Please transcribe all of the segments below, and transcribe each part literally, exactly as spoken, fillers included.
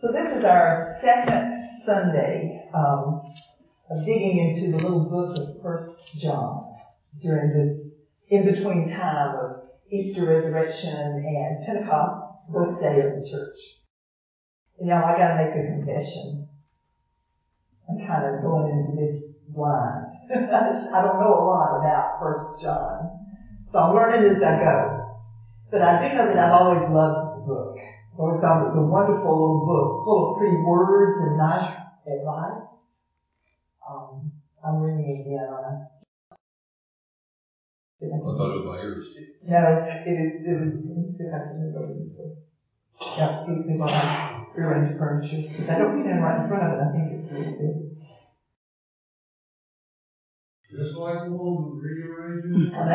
So this is our second Sunday um, of digging into the little book of First John during this in-between time of Easter resurrection and Pentecost, birthday of the church. And y'all, I gotta make a confession. I'm kind of going into this blind. I, just, I don't know a lot about First John, so I'm learning as I go. But I do know that I've always loved the book. I always thought it was a wonderful little book, full of pretty words and nice advice. Um, I'm reading again, aren't I? I thought it was my ears. No, it is, it is, let me see if I can move over this way. Yeah, excuse me while I rearrange furniture. If I don't stand right in front of it, I think it's a little bit. Just like the woman rearranging. I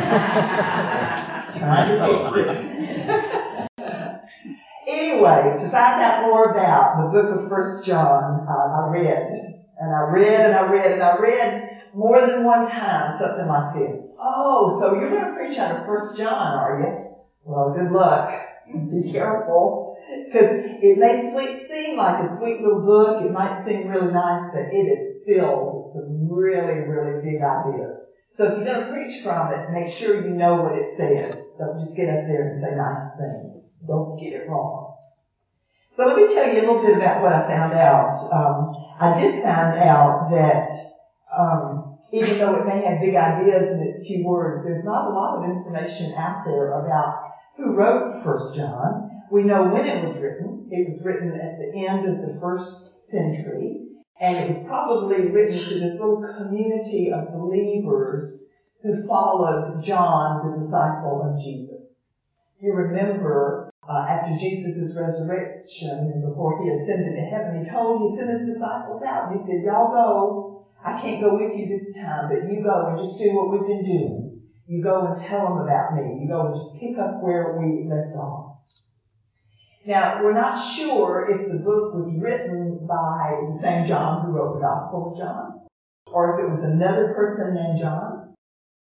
know. Trying to fix it. Anyway, to find out more about the book of First John, uh, I read, and I read, and I read, and I read more than one time something like this. Oh, so you're going to preach out of First John, are you? Well, good luck. Be careful, because it may sweet, seem like a sweet little book. It might seem really nice, but it is filled with some really, really big ideas. So if you're going to preach from it, make sure you know what it says. Don't just get up there and say nice things. Don't get it wrong. So let me tell you a little bit about what I found out. Um, I did find out that um, even though it may have big ideas in its few words, there's not a lot of information out there about who wrote First John. We know when it was written. It was written at the end of the first century. And it was probably written to this little community of believers who followed John, the disciple of Jesus. You remember, uh, after Jesus' resurrection and before he ascended to heaven, he told, he sent his disciples out and he said, y'all go. I can't go with you this time, but you go and just do what we've been doing. You go and tell them about me. You go and just pick up where we left off. Now, we're not sure if the book was written by the same John who wrote the Gospel of John, or if it was another person named John,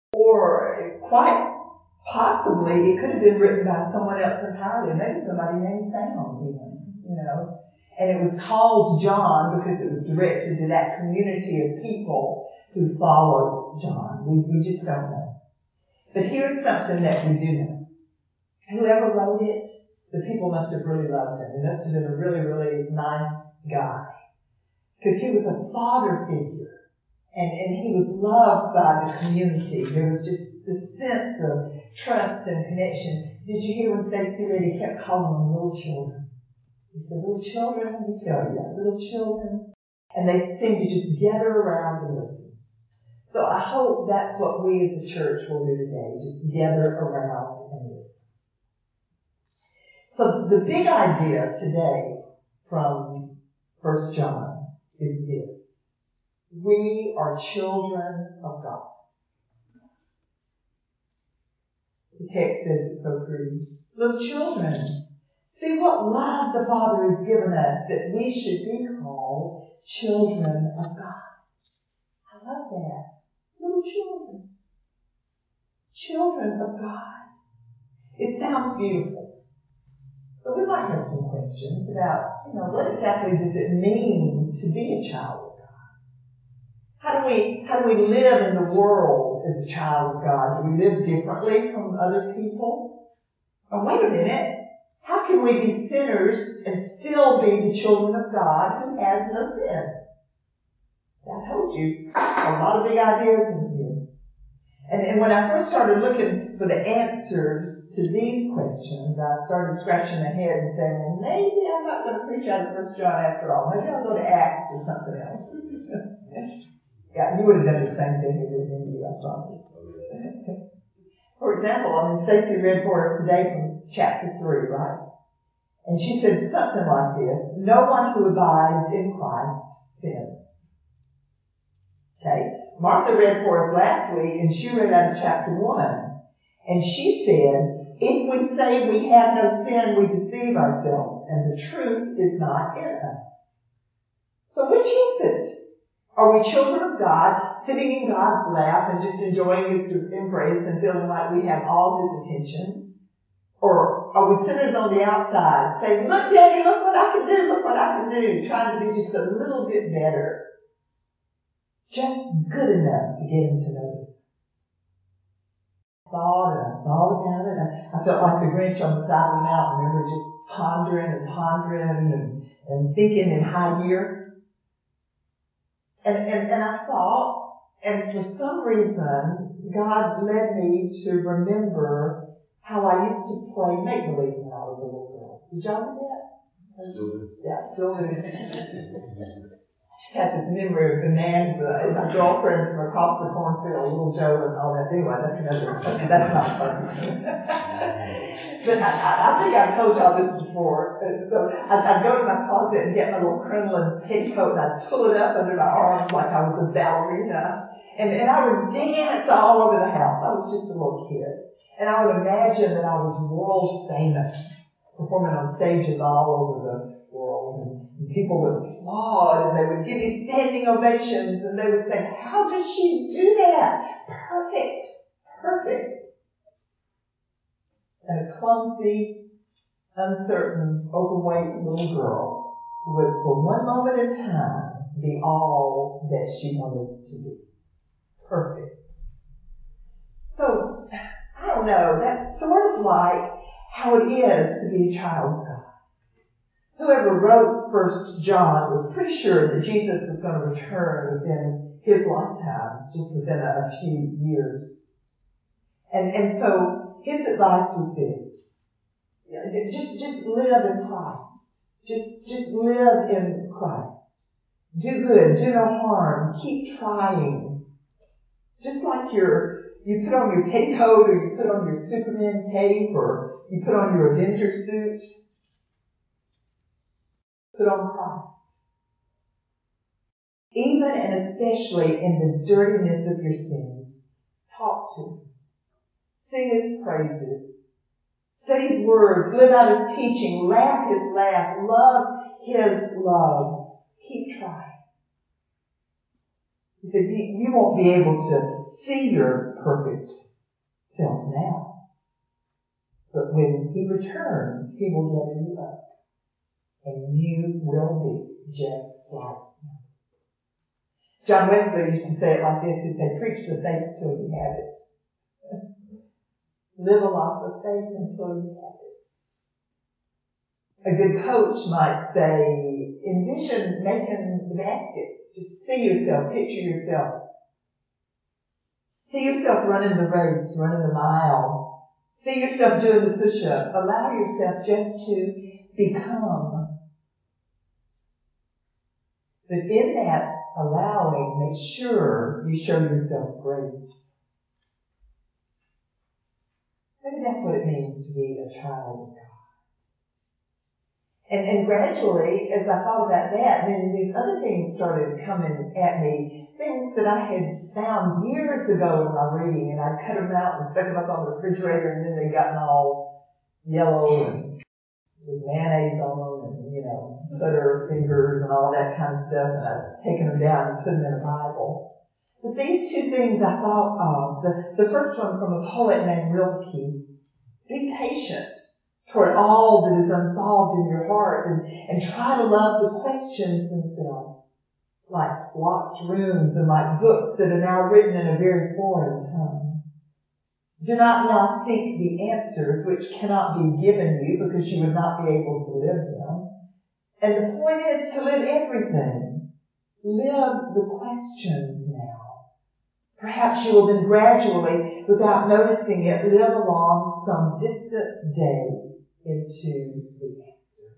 or quite possibly it could have been written by someone else entirely, maybe somebody named Sam even, you know. And it was called John because it was directed to that community of people who followed John. We, we just don't know. But here's something that we do know. Whoever wrote it, the people must have really loved him. He must have been a really, really nice guy. Because he was a father figure. And, and he was loved by the community. There was just this sense of trust and connection. Did you hear when Stacey read, he kept calling them little children? He said, little children, let me tell you, little children. And they seemed to just gather around and listen. So I hope that's what we as a church will do today. Just gather around and listen. So the big idea today from First John is this. We are children of God. The text says it so pretty. Little children, see what love the Father has given us that we should be called children of God. I love that. Little children. Children of God. It sounds beautiful. But we might have some questions about, you know, what exactly does it mean to be a child of God? How do we, how do we live in the world as a child of God? Do we live differently from other people? Oh, wait a minute. How can we be sinners and still be the children of God who has no sin? I told you, a lot of big ideas in here. And, and when I first started looking for the answers to these questions, I started scratching my head and saying, well, maybe I'm not going to preach out of First John after all. Maybe I'll go to Acts or something else. Yeah, you would have done the same thing if it had been you, I promise. For example, I mean, Stacey read for us today from chapter three, right? And she said something like this, no one who abides in Christ sins. Okay? Martha read for us last week, and she read out of chapter one. And she said, if we say we have no sin, we deceive ourselves, and the truth is not in us. So which is it? Are we children of God, sitting in God's lap and just enjoying His embrace and feeling like we have all His attention? Or are Are we sinners on the outside saying, look, Daddy, look what I can do, look what I can do, trying to be just a little bit better? Just good enough to get him to notice us. I thought and I thought about it. I, I felt like the Grinch on the side of the mountain, remember, just pondering and pondering and, and thinking in high gear. And, and, and I thought, and for some reason, God led me to remember how I used to play make-believe when I was a little girl. Did y'all do that? Still do. Yeah, still do. I just had this memory of Bonanza and my girlfriends from across the cornfield, Little Joe and all that. Anyway, that's another, that's, that's not fun. But I, I, I think I've told y'all this before. So I'd, I'd go to my closet and get my little crinoline petticoat and I'd pull it up under my arms like I was a ballerina. And, and I would dance all over the house. I was just a little kid. And I would imagine that I was world famous, performing on stages all over the world. And, and people would applaud and they would give me standing ovations and they would say, how does she do that? Perfect. Perfect. And a clumsy, uncertain, overweight little girl would, for one moment in time, be all that she wanted to be. Perfect. So, I don't know, that's sort of like how it is to be a child of God. Whoever wrote First John was pretty sure that Jesus was going to return within his lifetime, just within a, a few years. And, and so his advice was this. Just, just live in Christ. Just, just live in Christ. Do good, do no harm, keep trying. Just like your, you put on your petticoat or you put on your Superman cape or you put on your Avenger suit. Put on Christ. Even and especially in the dirtiness of your sins. Talk to him. Sing his praises. Say his words. Live out his teaching. Laugh his laugh. Love his love. Keep trying. He said, you, you won't be able to see your perfect self now. But when he returns, he will gather you up. And you will be just like him. John Wesley used to say it like this. He'd say, preach the faith till you have it. Live a life of faith until you have it. A good coach might say, envision making the basket. Just see yourself, picture yourself. See yourself running the race, running the mile. See yourself doing the push-up. Allow yourself just to become. But in that allowing, make sure you show yourself grace. Maybe that's what it means to be a child of God. And, and gradually, as I thought about that, then these other things started coming at me. Things that I had found years ago in my reading, and I'd cut them out and stuck them up on the refrigerator, and then they'd gotten all yellow and with mayonnaise on them, and, you know, butter fingers and all that kind of stuff, and I'd taken them down and put them in a Bible. But these two things I thought of. The, the first one from a poet named Rilke. Be patient toward all that is unsolved in your heart, and, and try to love the questions themselves, like locked rooms and like books that are now written in a very foreign tongue. Do not now seek the answers which cannot be given you because you would not be able to live them. And the point is to live everything. Live the questions now. Perhaps you will then gradually, without noticing it, live along some distant day into the answer.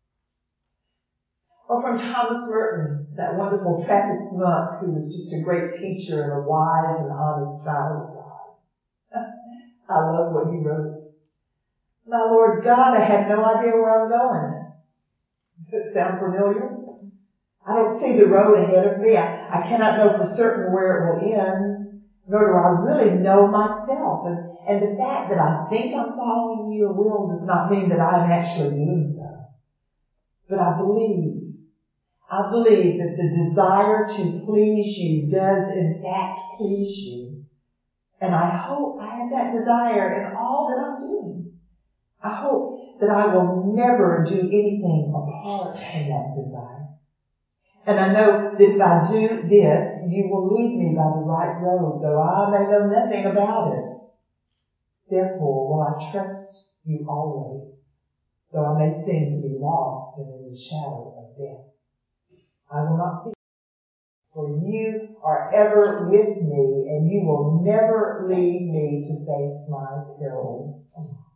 Or from Thomas Merton, that wonderful Trappist monk who was just a great teacher and a wise and honest child of God. I love what he wrote. My Lord God, I have no idea where I'm going. Does it sound familiar? I don't see the road ahead of me. I, I cannot know for certain where it will end, nor do I really know myself. And, and the fact that I think I'm following your will does not mean that I am actually doing so. But I believe, I believe that the desire to please you does in fact please you. And I hope I have that desire in all that I'm doing. I hope that I will never do anything apart from that desire. And I know that if I do this, you will lead me by the right road, though I may know nothing about it. Therefore will I trust you always, though I may seem to be lost and in the shadow of death. I will not fear, for you are ever with me, and you will never leave me to face my perils.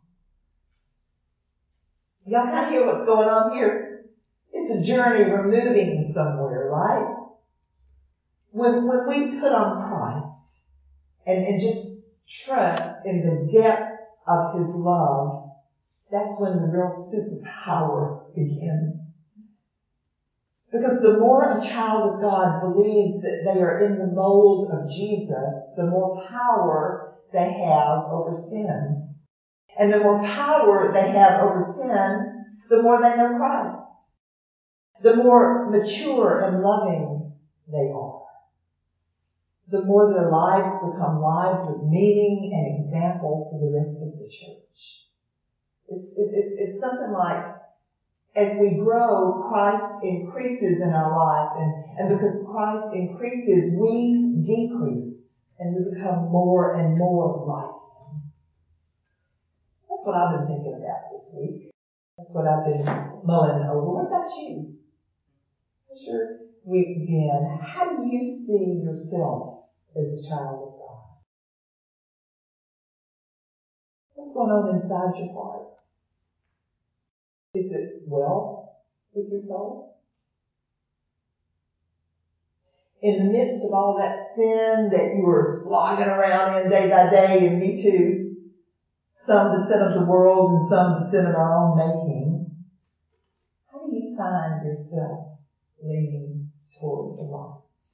Y'all kind of hear what's going on here? It's a journey we're moving somewhere, right? When, when we put on Christ and, and just trust in the depth of His love, that's when the real superpower begins. Because the more a child of God believes that they are in the mold of Jesus, the more power they have over sin. And the more power they have over sin, the more they know Christ. The more mature and loving they are. The more their lives become lives of meaning and example for the rest of the church. It's, it, it, it's something like, as we grow, Christ increases in our life, and, and because Christ increases, we decrease, and we become more and more like Him. That's what I've been thinking about this week. That's what I've been mulling over. What about you? How's your week been? How do you see yourself as a child of God? What's going on inside your heart? Is it well with your soul? In the midst of all that sin that you are slogging around in day by day, and me too, some the sin of the world and some the sin of our own making, how do you find yourself leaning toward the light?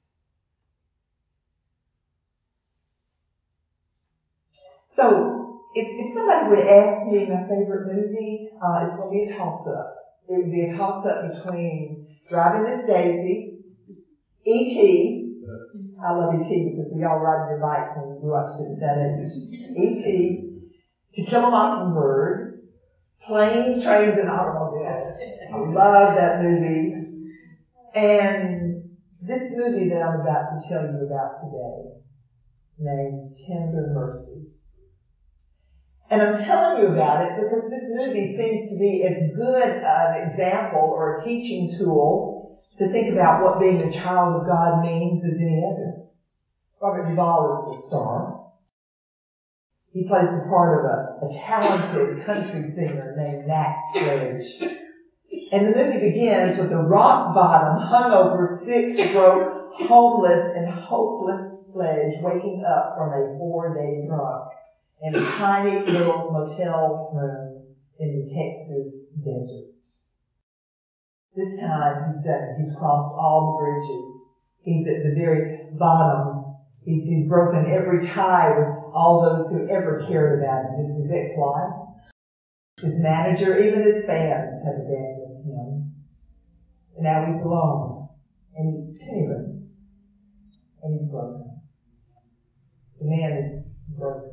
So, if, if somebody were to ask me my favorite movie, uh, it's going to be a toss-up. It would be a toss-up between Driving Miss Daisy, E T I love E T because of y'all riding your bikes and we watched it at that age. E T To Kill a Mockingbird, Planes, Trains, and Automobiles. I love that movie. And this movie that I'm about to tell you about today, named Tender Mercies. And I'm telling you about it because this movie seems to be as good an example or a teaching tool to think about what being a child of God means as any other. Robert Duvall is the star. He plays the part of a, a talented country singer named Max Sledge. And the movie begins with a rock bottom, hungover, sick, broke, homeless, and hopeless Sledge waking up from a four-day drunk in a tiny little motel room in the Texas desert. This time he's done it. He's crossed all the bridges. He's at the very bottom. He's, he's broken every tie with all those who ever cared about him. This is his ex-wife, his manager, even his fans have abandoned him. And now he's alone. And he's penniless. And he's broken. The man is broken.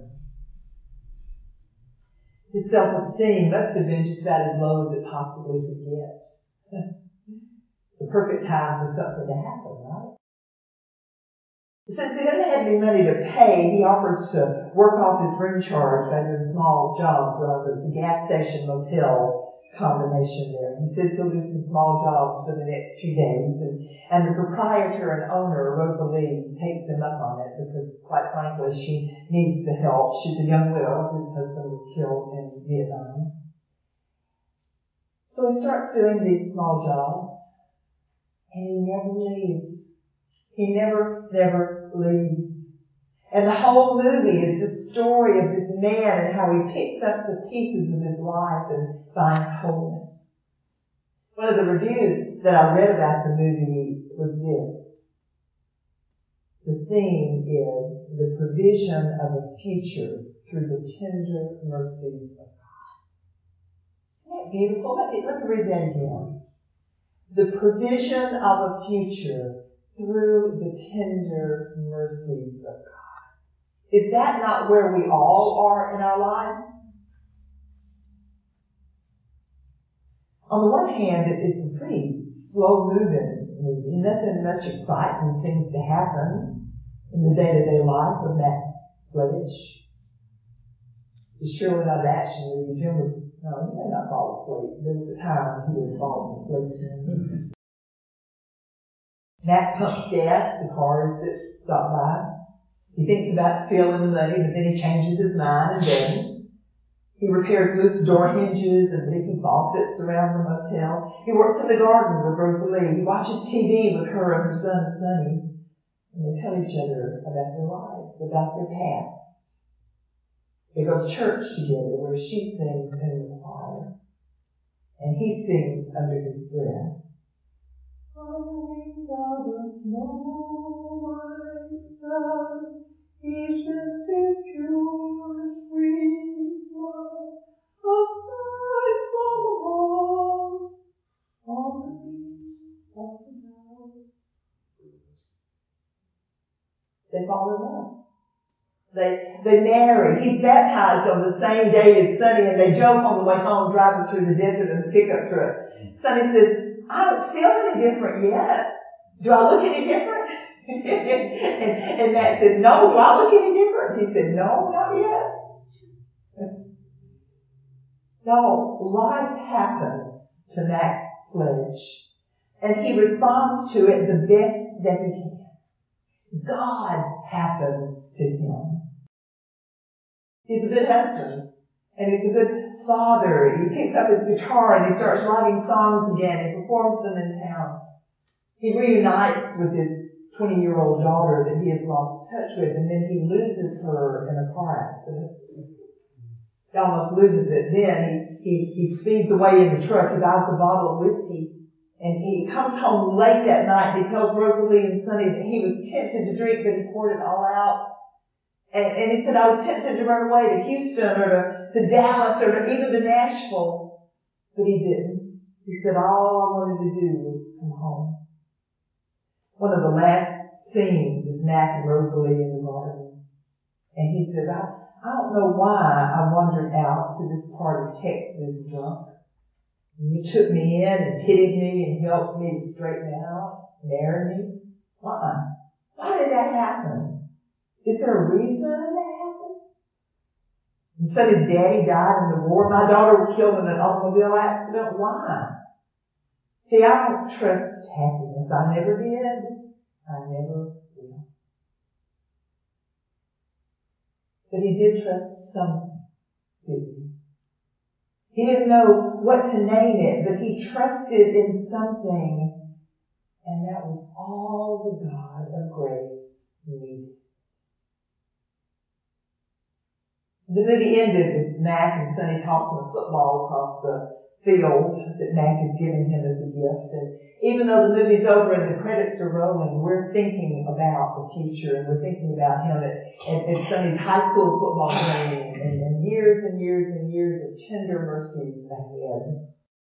His self-esteem must have been just about as low as it possibly could get. The perfect time for something to happen, right? Since he doesn't have any money to pay, he offers to work off his room charge by doing small jobs. Uh, there's a gas station motel combination there. He says he'll do some small jobs for the next few days, and, and the proprietor and owner, Rosalie, takes him up on it because, quite frankly, she needs the help. She's a young widow whose husband was killed in Vietnam. So he starts doing these small jobs, and he never leaves. He never, never leaves. And the whole movie is the story of this man and how he picks up the pieces of his life and finds wholeness. One of the reviews that I read about the movie was this. The theme is the provision of a future through the tender mercies of God. Isn't that beautiful? Let me, let me read that again. The provision of a future through the tender mercies of God. Is that not where we all are in our lives? On the one hand, it, it's a pretty slow-moving movie. Nothing much exciting seems to happen in the day-to-day life of Mac Sledge. It's surely not an action movie. Jim would, no, he may not fall asleep. There was a time when he would have fallen asleep. Mac pumps gas at the cars that stop by. He thinks about stealing the money, but then he changes his mind and doesn't. He repairs loose door hinges and leaky faucets around the motel. He works in the garden with Rosalie. He watches T V with her and her son Sonny. And they tell each other about their lives, about their past. They go to church together where she sings in the choir. And he sings under his breath. On the wings of a snow white dove, he sends his pure, sweet love, outside from above, on the wings of the dove. They fall in love. They, they marry. He's baptized on the same day as Sonny, and they joke on the way home driving through the desert in a pickup truck. Sonny says, I don't feel any different yet. Do I look any different? and, and Matt said, no, do I look any different? He said, no, not yet. No, life happens to Mac Sledge, and he responds to it the best that he can. God happens to him. He's a good husband, and he's a good father. He picks up his guitar and he starts writing songs again. He performs them in town. He reunites with his twenty-year-old daughter that he has lost touch with, and then he loses her in a car accident. He almost loses it. Then he, he, he speeds away in the truck. He buys a bottle of whiskey. And he comes home late that night and he tells Rosalie and Sonny that he was tempted to drink, but he poured it all out. And, and he said, I was tempted to run away to Houston or to, to Dallas or to, even to Nashville. But he didn't. He said, all I wanted to do was come home. One of the last scenes is Mac and Rosalie in the garden. And he says, I, I don't know why I wandered out to this part of Texas drunk. You took me in and pitied me and helped me to straighten out, marry me. Why? Why did that happen? Is there a reason that happened? And so his daddy died in the war. My daughter was killed in an automobile accident. Why? See, I don't trust happiness. I never did. I never will. But he did trust something, didn't he? He didn't know what to name it, but he trusted in something, and that was all the God of grace needed. The movie ended with Mac and Sonny tossing a football across the field that Mac has given him as a gift. And even though the movie's over and the credits are rolling, we're thinking about the future, and we're thinking about him at, at, at Sonny's high school football game, and, and years and years and years of tender mercies ahead.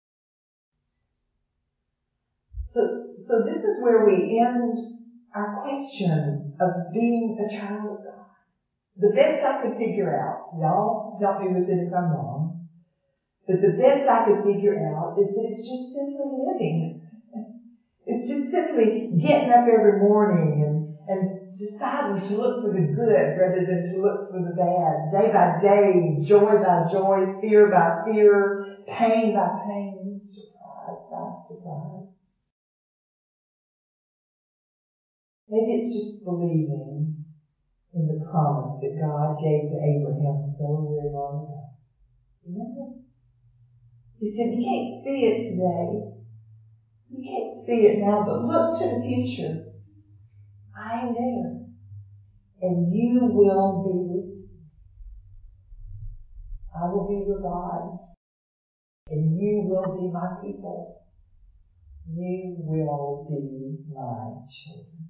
So, so this is where we end our question of being a child of God. The best I could figure out, y'all help me with it if I'm wrong, but the best I could figure out is that it's just simply living. It's just simply getting up every morning and, and deciding to look for the good rather than to look for the bad. Day by day, joy by joy, fear by fear, pain by pain, surprise by surprise. Maybe it's just believing in the promise that God gave to Abraham so very long ago. Remember? He said, you can't see it today. You can't see it now, but look to the future. I am there. And you will be with me. I will be your God. And you will be my people. You will be my children.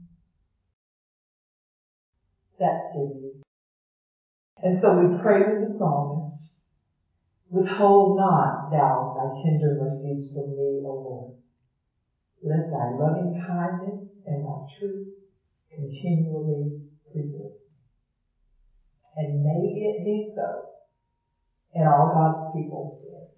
That's good news. And so we pray with the psalmist, withhold not thou thy tender mercies from me, O Lord. Let thy loving kindness and thy truth continually preserve. And may it be so. And all God's people said,